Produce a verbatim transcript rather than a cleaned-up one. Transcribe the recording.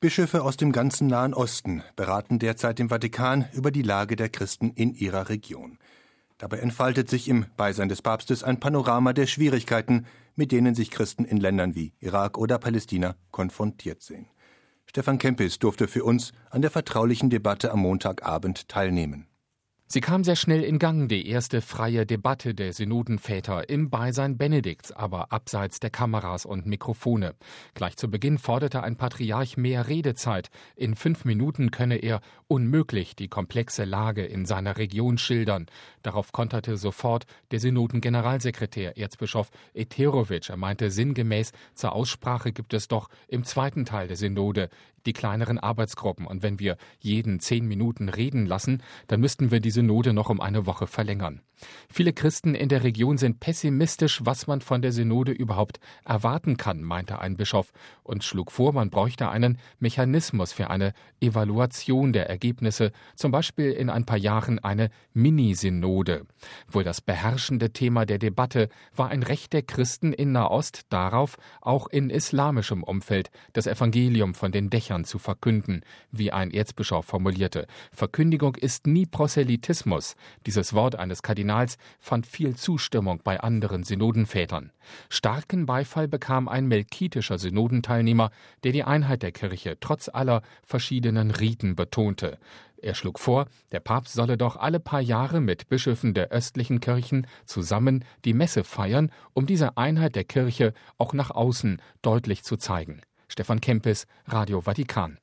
Bischöfe aus dem ganzen Nahen Osten beraten derzeit im Vatikan über die Lage der Christen in ihrer Region. Dabei entfaltet sich im Beisein des Papstes ein Panorama der Schwierigkeiten, mit denen sich Christen in Ländern wie Irak oder Palästina konfrontiert sehen. Stefan Kempis durfte für uns an der vertraulichen Debatte am Montagabend teilnehmen. Sie kam sehr schnell in Gang, die erste freie Debatte der Synodenväter im Beisein Benedikts, aber abseits der Kameras und Mikrofone. Gleich zu Beginn forderte ein Patriarch mehr Redezeit. In fünf Minuten könne er unmöglich die komplexe Lage in seiner Region schildern. Darauf konterte sofort der Synoden-Generalsekretär, Erzbischof Eterovic. Er meinte sinngemäß, zur Aussprache gibt es doch im zweiten Teil der Synode die kleineren Arbeitsgruppen. Und wenn wir jeden zehn Minuten reden lassen, dann müssten wir die Synode noch um eine Woche verlängern. Viele Christen in der Region sind pessimistisch, was man von der Synode überhaupt erwarten kann, meinte ein Bischof und schlug vor, man bräuchte einen Mechanismus für eine Evaluation der Ergebnisse, zum Beispiel in ein paar Jahren eine Mini-Synode. Wohl das beherrschende Thema der Debatte war ein Recht der Christen in Nahost darauf, auch in islamischem Umfeld das Evangelium von den Dächern zu verkünden, wie ein Erzbischof formulierte. Verkündigung ist nie Proselytismus. Dieses Wort eines Kardinals fand viel Zustimmung bei anderen Synodenvätern. Starken Beifall bekam ein melkitischer Synodenteilnehmer, der die Einheit der Kirche trotz aller verschiedenen Riten betonte. Er schlug vor, der Papst solle doch alle paar Jahre mit Bischöfen der östlichen Kirchen zusammen die Messe feiern, um diese Einheit der Kirche auch nach außen deutlich zu zeigen. Stefan Kempis, Radio Vatikan.